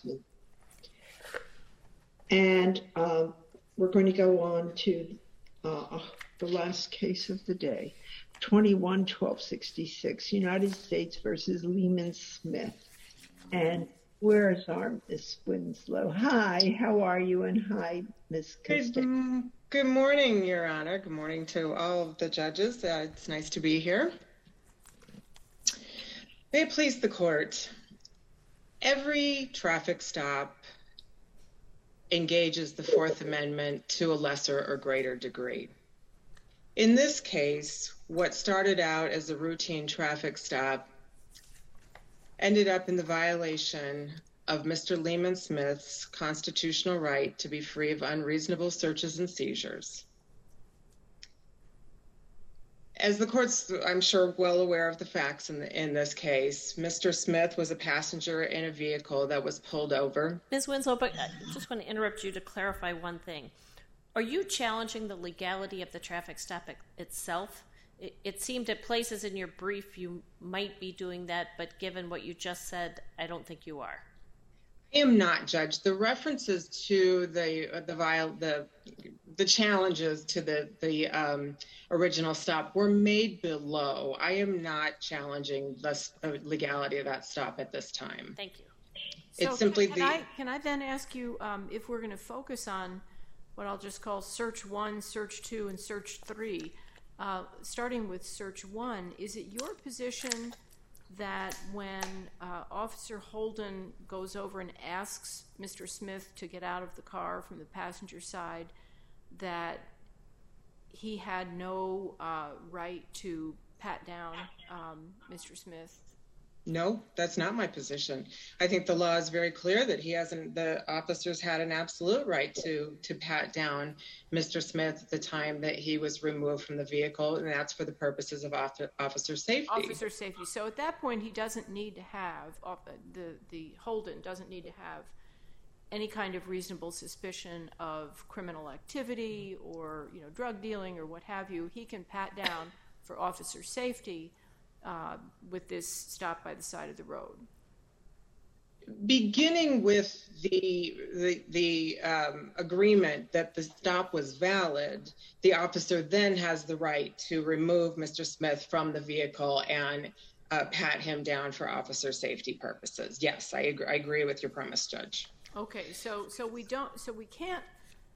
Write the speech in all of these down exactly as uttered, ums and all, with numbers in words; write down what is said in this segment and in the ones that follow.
Grossman. And uh, we're going to go on to uh, the last case of the day, twenty-one twelve sixty-six, United States versus Lehman Smith. And where is our Miss Winslow? Hi, how are you? And hi, Miss Costello. Good, good morning, Your Honor. Good morning to all of the judges. Uh, it's nice to be here. May it please the court. Every traffic stop engages the Fourth Amendment to a lesser or greater degree. In this case, what started out as a routine traffic stop ended up in the violation of Mister Lehman Smith's constitutional right to be free of unreasonable searches and seizures. As the court's, I'm sure, well aware of the facts in, the, in this case, Mister Smith was a passenger in a vehicle that was pulled over. Miz Winslow, but I just want to interrupt you to clarify one thing. Are you challenging the legality of the traffic stop itself? It, it seemed at places in your brief you might be doing that, but given what you just said, I don't think you are. I am not, Judge. The references to the uh, the, viol- the the challenges to the the um, original stop were made below. I am not challenging the uh, legality of that stop at this time. Thank you. It's so simply can, the. Can I, can I then ask you um, if we're going to focus on what I'll just call search one, search two, and search three? Uh, starting with search one, is it your position that when uh, Officer Holden goes over and asks Mister Smith to get out of the car from the passenger side, that he had no uh, right to pat down um, Mister Smith? No, that's not my position. I think the law is very clear that he hasn't, the officers had an absolute right to to pat down Mister Smith at the time that he was removed from the vehicle, and that's for the purposes of officer safety. Officer safety. So at that point, he doesn't need to have, the, the Holden doesn't need to have any kind of reasonable suspicion of criminal activity or, you know, drug dealing or what have you. He can pat down for officer safety Uh, with this stop by the side of the road. Beginning with the the, the um, agreement that the stop was valid, the officer then has the right to remove Mister Smith from the vehicle and uh, pat him down for officer safety purposes. Yes, I agree, I agree with your premise, Judge. Okay, so so we don't, so we can't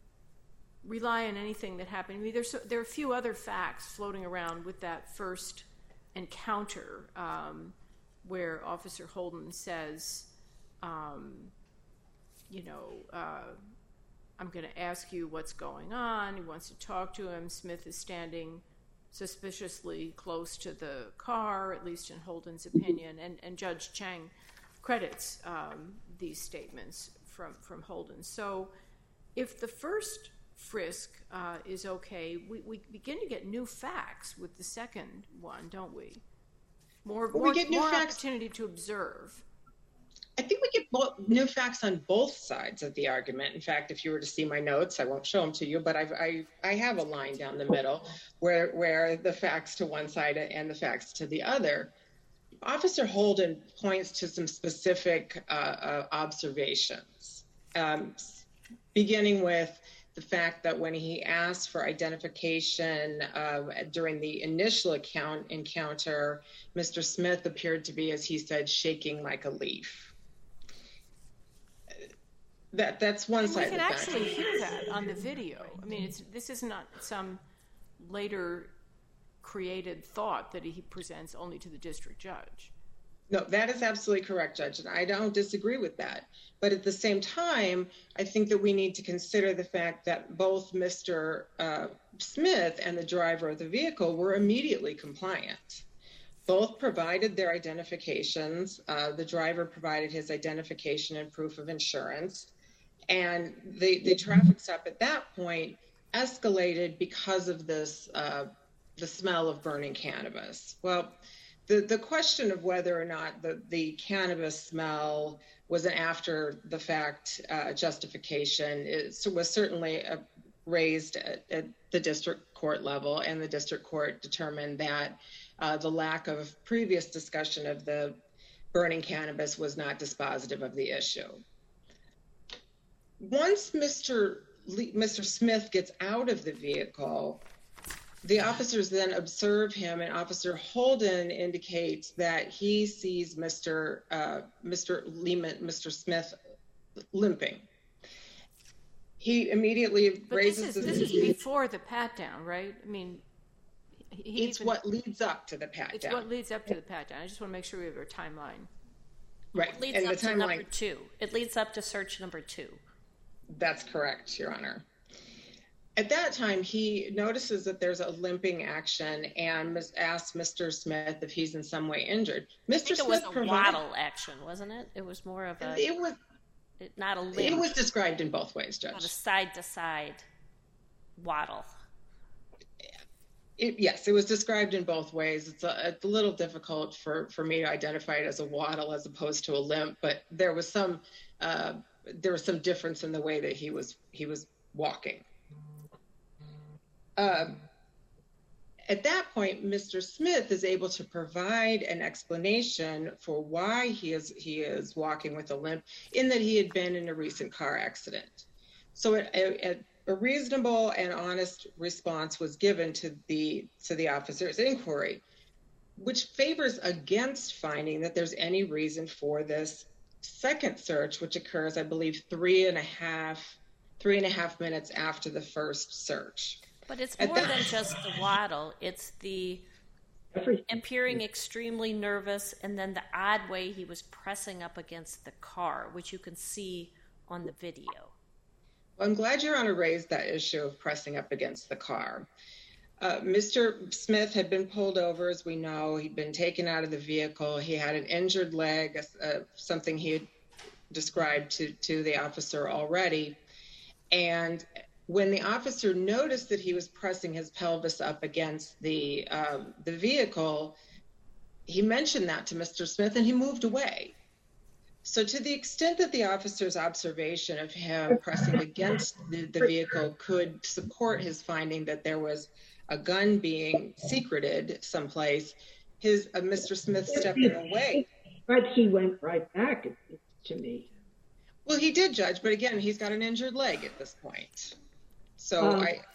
rely on anything that happened. I mean, there's so, there are a few other facts floating around with that first encounter um, where Officer Holden says, um, you know, uh, I'm going to ask you what's going on. He wants to talk to him. Smith is standing suspiciously close to the car, at least in Holden's opinion, and, and Judge Chang credits um, these statements from, from Holden. So if the first frisk uh, is okay, we, we begin to get new facts with the second one, don't we? More, well, more, we get new more facts. Opportunity to observe. I think we get bo- new facts on both sides of the argument. In fact, if you were to see my notes, I won't show them to you, but I've, I I have a line down the middle where where the facts to one side and the facts to the other. Officer Holden points to some specific uh, uh, observations, um, beginning with the fact that when he asked for identification uh, during the initial account encounter, Mister Smith appeared to be, as he said, shaking like a leaf. That that's one side. We can of actually that. hear that on the video. I mean, it's this is not some later created thought that he presents only to the district judge. No, that is absolutely correct, Judge, and I don't disagree with that. But at the same time, I think that we need to consider the fact that both Mister Uh, Smith and the driver of the vehicle were immediately compliant. Both provided their identifications. Uh, the driver provided his identification and proof of insurance. And the, the traffic stop at that point escalated because of this, uh, the smell of burning cannabis. Well, The the question of whether or not the, the cannabis smell was an after-the-fact uh, justification is, was certainly uh, raised at, at the district court level, and the district court determined that uh, the lack of previous discussion of the burning cannabis was not dispositive of the issue. once Mister Le- Mister Smith gets out of the vehicle, the officers then observe him, and Officer Holden indicates that he sees Mister Uh, Mister Lehman, Mister Smith limping. He immediately but raises this is, the this is before the pat down, right? I mean, he it's even, what leads up to the pat it's down. what leads up to the pat down. I just want to make sure we have our timeline. Right. It leads and up the to timeline, number two. It leads up to search number two. That's correct, Your Honor. At that time, he notices that there's a limping action and mis- asks Mister Smith if he's in some way injured. Mister I think Smith it was a provides, waddle action, wasn't it? It was more of a, it was it, not a limp, it was described in both ways, not a Judge. side-to-side waddle. It, yes, it was described in both ways. It's a, it's a little difficult for, for me to identify it as a waddle as opposed to a limp, but there was some uh, there was some difference in the way that he was he was walking. Uh, at that point, Mister Smith is able to provide an explanation for why he is he is walking with a limp, in that he had been in a recent car accident. So it, it, a reasonable and honest response was given to the to the officer's inquiry, which favors against finding that there's any reason for this second search, which occurs, I believe, three and a half three and a half minutes after the first search. But it's At more that- than just the waddle. It's the appearing extremely nervous, and then the odd way he was pressing up against the car, which you can see on the video. Well, I'm glad Your Honor raised that issue of pressing up against the car. Uh, Mister Smith had been pulled over, as we know. He'd been taken out of the vehicle. He had an injured leg, uh, something he had described to, to the officer already. And when the officer noticed that he was pressing his pelvis up against the um, the vehicle, he mentioned that to Mister Smith, and he moved away. So to the extent that the officer's observation of him pressing against the, the vehicle could support his finding that there was a gun being secreted someplace, his uh, Mister Smith stepping away. But he went right back to me. Well, he did, Judge, but again, he's got an injured leg at this point. So Um, I,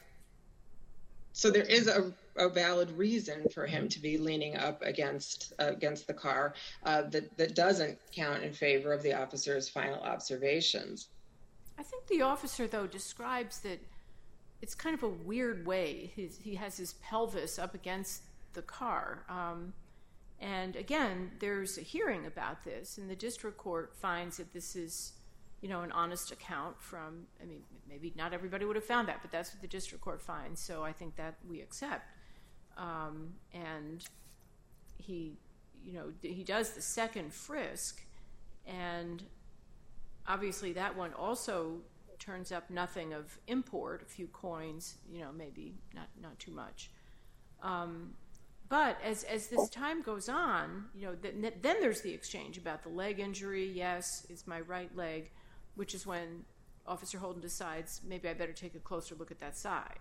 so there is a, a valid reason for him to be leaning up against uh, against the car uh, that that doesn't count in favor of the officer's final observations. I think the officer, though, describes that it's kind of a weird way. He's, he has his pelvis up against the car. Um, and again, there's a hearing about this, and the district court finds that this is, you know, an honest account from, I mean, maybe not everybody would have found that, but that's what the district court finds. So I think that we accept. Um, and he, you know, he does the second frisk, and obviously that one also turns up nothing of import, a few coins, you know, maybe not, not too much. Um, but as, as this time goes on, you know, th- then there's the exchange about the leg injury. Yes, it's my right leg, which is when Officer Holden decides maybe I better take a closer look at that side.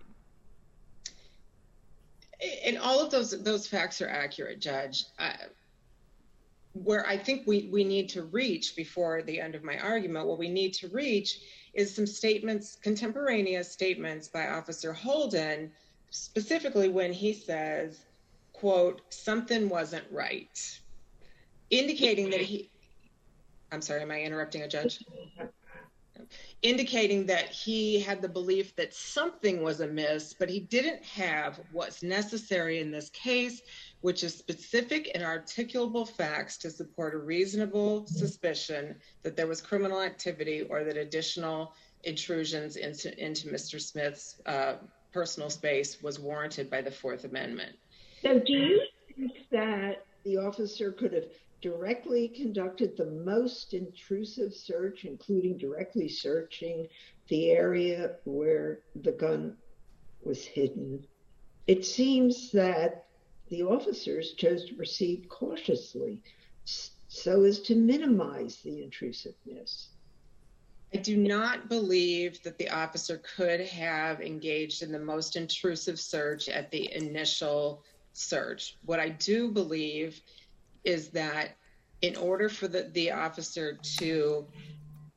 And all of those those facts are accurate, Judge. Uh, where I think we, we need to reach before the end of my argument, what we need to reach is some statements, contemporaneous statements by Officer Holden, specifically when he says, quote, something wasn't right, indicating that he, I'm sorry, am I interrupting a judge? Indicating that he had the belief that something was amiss, but he didn't have what's necessary in this case, which is specific and articulable facts to support a reasonable suspicion that there was criminal activity or that additional intrusions into, into Mister Smith's uh, personal space was warranted by the Fourth Amendment. So do you think that the officer could have directly conducted the most intrusive search, including directly searching the area where the gun was hidden? It seems that the officers chose to proceed cautiously so as to minimize the intrusiveness. I do not believe that the officer could have engaged in the most intrusive search at the initial search. What I do believe is that in order for the, the officer to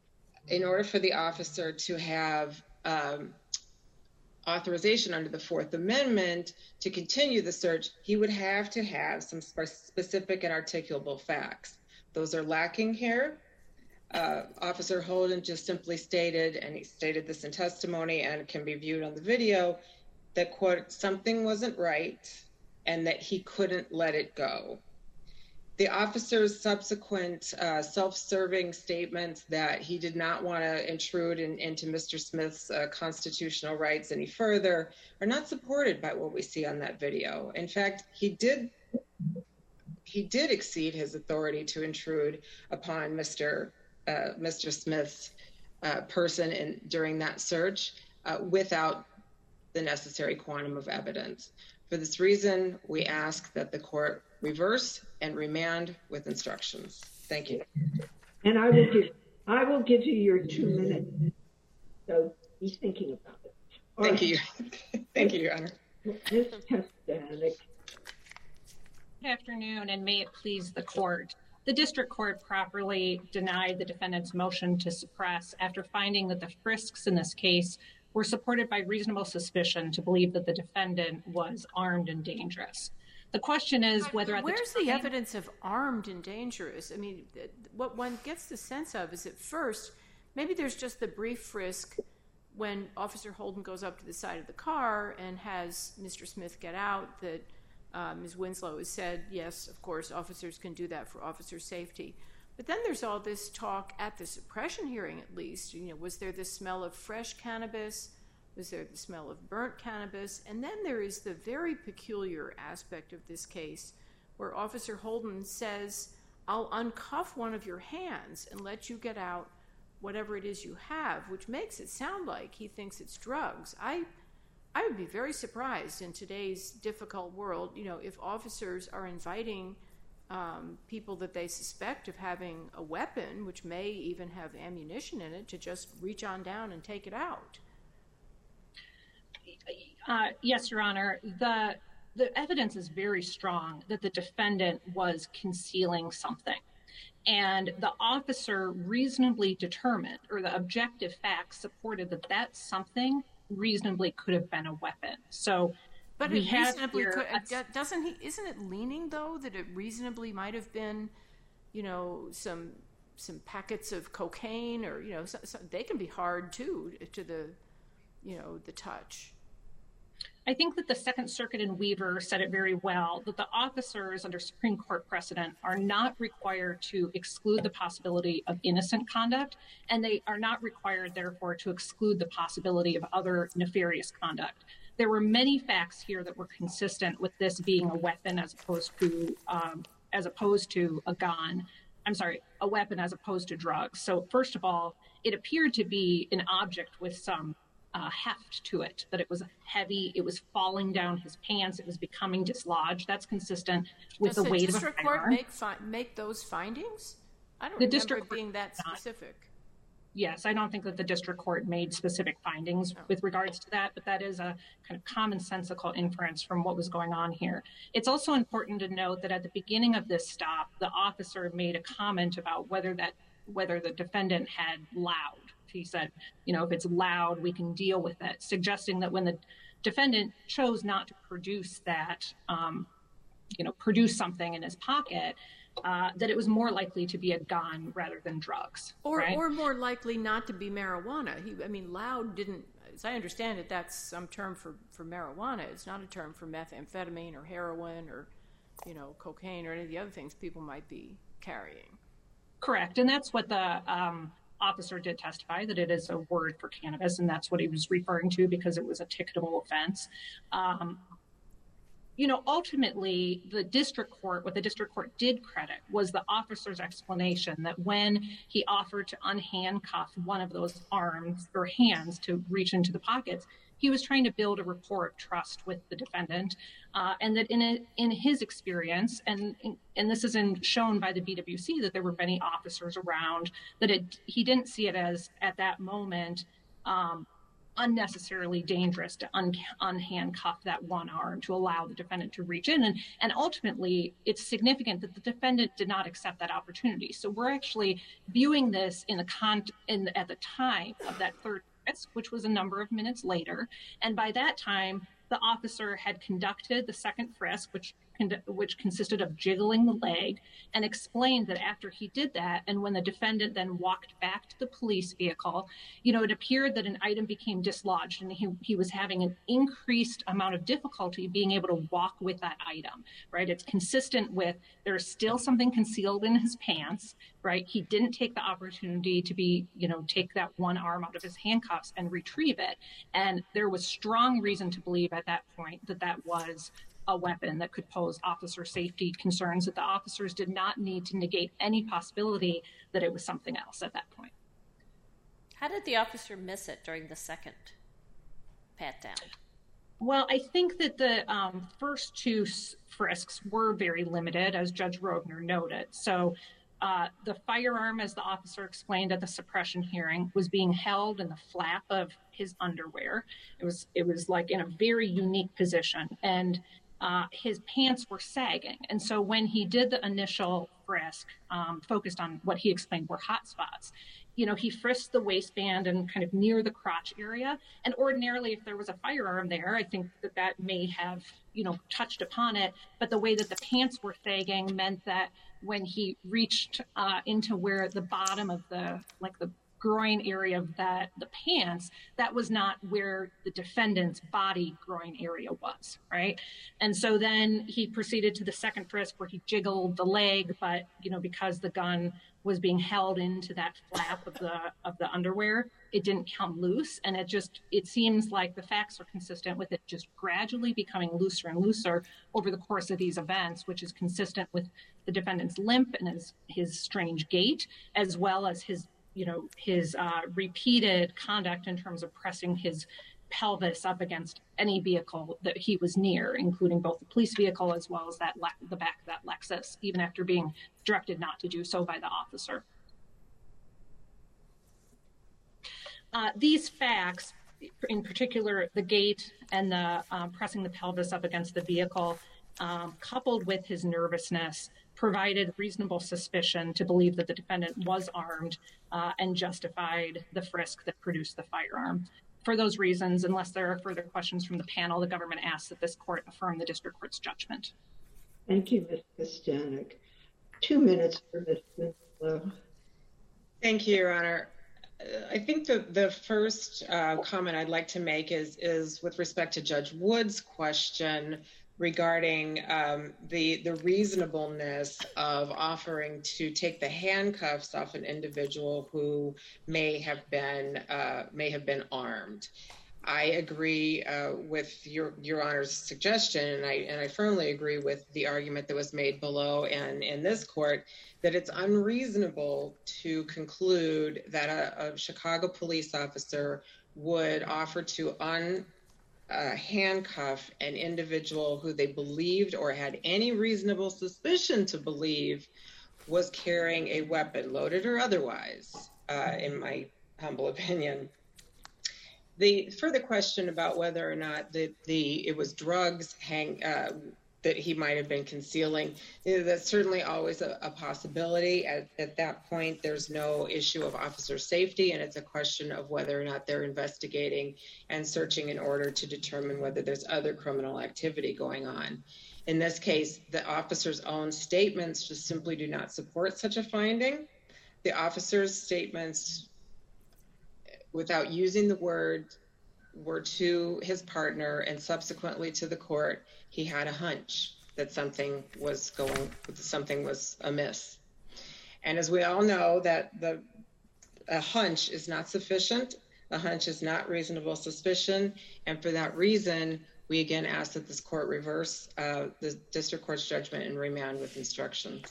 in order for the officer to have um, authorization under the Fourth Amendment to continue the search, he would have to have some sp- specific and articulable facts. Those are lacking here. Uh, Officer Holden just simply stated, and he stated this in testimony and can be viewed on the video, that, quote, something wasn't right and that he couldn't let it go. The officer's subsequent uh, self-serving statements that he did not want to intrude in, into Mister Smith's uh, constitutional rights any further are not supported by what we see on that video. In fact, he did he did exceed his authority to intrude upon Mister Uh, Mister Smith's uh, person in, during that search uh, without the necessary quantum of evidence. For this reason, we ask that the court reverse and remand with instructions. Thank you. And I will give I will give you your two minutes. So be thinking about it. All Thank right. you. Thank you, Your Honor. Miz Testanek. Good afternoon, and may it please the court. The district court properly denied the defendant's motion to suppress after finding that the frisks in this case were supported by reasonable suspicion to believe that the defendant was armed and dangerous. The question is whether at the Where's time, the evidence of armed and dangerous? I mean, what one gets the sense of is at first, maybe there's just the brief frisk when Officer Holden goes up to the side of the car and has Mister Smith get out, that Uh, Miz Winslow has said, yes, of course, officers can do that for officer safety. But then there's all this talk at the suppression hearing, at least. You know, was there the smell of fresh cannabis? Was there the smell of burnt cannabis? And then there is the very peculiar aspect of this case where Officer Holden says, I'll uncuff one of your hands and let you get out whatever it is you have, which makes it sound like he thinks it's drugs. I I would be very surprised in today's difficult world, you know, if officers are inviting um, people that they suspect of having a weapon, which may even have ammunition in it, to just reach on down and take it out. Uh, yes, Your Honor, the the evidence is very strong that the defendant was concealing something. And the officer reasonably determined, or the objective facts supported that that something reasonably could have been a weapon. So, but we it have reasonably here could, a, doesn't he? Isn't it leaning though that it reasonably might have been, you know, some some packets of cocaine, or you know, so, so they can be hard too to the, you know, the touch. I think that the Second Circuit in Weaver said it very well, that the officers under Supreme Court precedent are not required to exclude the possibility of innocent conduct, and they are not required, therefore, to exclude the possibility of other nefarious conduct. There were many facts here that were consistent with this being a weapon as opposed to um, as opposed to a gun. I'm sorry, a weapon as opposed to drugs. So first of all, it appeared to be an object with some Uh, heft to it, that it was heavy, it was falling down his pants, it was becoming dislodged. That's consistent with Does the weight of a district firearm. court make fi- make those findings? I don't The remember district it being that not. specific. Yes, I don't think that the district court made specific findings No. with regards to that, but that is a kind of commonsensical inference from what was going on here. It's also important to note that at the beginning of this stop, the officer made a comment about whether that whether the defendant had loud. He said, you know, if it's loud, we can deal with it, suggesting that when the defendant chose not to produce that, um, you know, produce something in his pocket, uh, that it was more likely to be a gun rather than drugs. Or, right? or more likely not to be marijuana. He, I mean, loud didn't, as I understand it, that's some term for, for marijuana. It's not a term for methamphetamine or heroin or, you know, cocaine or any of the other things people might be carrying. Correct. And that's what the um, officer did testify, that it is a word for cannabis, and that's what he was referring to because it was a ticketable offense. Um, you know, ultimately, the district court, what the district court did credit was the officer's explanation that when he offered to unhandcuff one of those arms or hands to reach into the pockets, he was trying to build a rapport of trust with the defendant, uh, and that in a, in his experience, and and this isn't shown by the B W C that there were many officers around, that it, he didn't see it as at that moment um, unnecessarily dangerous to un- unhandcuff that one arm to allow the defendant to reach in. And, and ultimately, it's significant that the defendant did not accept that opportunity. So we're actually viewing this in the con in the, at the time of that third frisk, which was a number of minutes later. And by that time, the officer had conducted the second frisk, which which consisted of jiggling the leg, and explained that after he did that, and when the defendant then walked back to the police vehicle, you know, it appeared that an item became dislodged, and he, he was having an increased amount of difficulty being able to walk with that item, right? It's consistent with there's still something concealed in his pants, right? He didn't take the opportunity to be, you know, take that one arm out of his handcuffs and retrieve it. And there was strong reason to believe at that point that that was a weapon that could pose officer safety concerns, that the officers did not need to negate any possibility that it was something else at that point. How did the officer miss it during the second pat down? Well, I think that the um, first two frisks were very limited, as Judge Rogner noted. So uh, the firearm, as the officer explained at the suppression hearing, was being held in the flap of his underwear. It was, it was like in a very unique position. And Uh, his pants were sagging. And so when he did the initial frisk, um, focused on what he explained were hot spots, you know, he frisked the waistband and kind of near the crotch area. And ordinarily, if there was a firearm there, I think that that may have, you know, touched upon it. But the way that the pants were sagging meant that when he reached uh, into where the bottom of the, like the groin area of that, the pants, that was not where the defendant's body groin area was, right? And so then he proceeded to the second frisk where he jiggled the leg, but, you know, because the gun was being held into that flap of the of the underwear, it didn't come loose. And it just, it seems like the facts are consistent with it just gradually becoming looser and looser over the course of these events, which is consistent with the defendant's limp and his, his strange gait, as well as his you know, his uh, repeated conduct in terms of pressing his pelvis up against any vehicle that he was near, including both the police vehicle as well as that le- the back of that Lexus, even after being directed not to do so by the officer. Uh, these facts, in particular, the gait and the uh, pressing the pelvis up against the vehicle, um, coupled with his nervousness, provided reasonable suspicion to believe that the defendant was armed uh, and justified the frisk that produced the firearm. For those reasons, unless there are further questions from the panel, the government asks that this court affirm the district court's judgment. Thank you, Miz Kostanek. Two minutes for Miz Winslow. Thank you, Your Honor. I think the, the first uh, comment I'd like to make is, is with respect to Judge Wood's question regarding um, the the reasonableness of offering to take the handcuffs off an individual who may have been uh, may have been armed. I agree uh, with your your Honor's suggestion, and I and I firmly agree with the argument that was made below and in this court that it's unreasonable to conclude that a, a Chicago police officer would offer to un Uh, handcuff an individual who they believed or had any reasonable suspicion to believe was carrying a weapon, loaded or otherwise, uh, in my humble opinion. The further question about whether or not the, the it was drugs hang, uh, that he might have been concealing, you know, that's certainly always a, a possibility. At, at that point, there's no issue of officer safety, and it's a question of whether or not they're investigating and searching in order to determine whether there's other criminal activity going on. In this case, the officer's own statements just simply do not support such a finding. The officer's statements, without using the word, were to his partner and subsequently to the court. He had a hunch that something was going, something was amiss. And as we all know, that the a hunch is not sufficient. A hunch is not reasonable suspicion. And for that reason, we again ask that this court reverse uh, the district court's judgment and remand with instructions.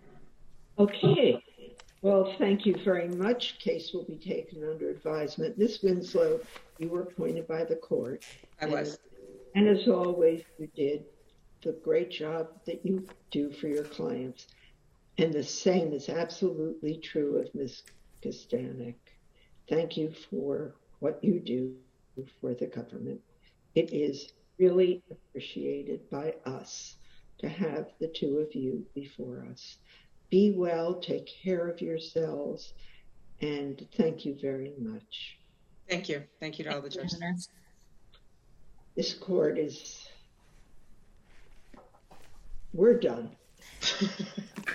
Okay. Well, thank you very much. Case will be taken under advisement. Miz Winslow, you were appointed by the court. I was. And, and as always, you did the great job that you do for your clients. And the same is absolutely true of Miz Kostanek. Thank you for what you do for the government. It is really appreciated by us to have the two of you before us. Be well, take care of yourselves, and thank you very much. Thank you. Thank you to all the judges. This court is, we're done.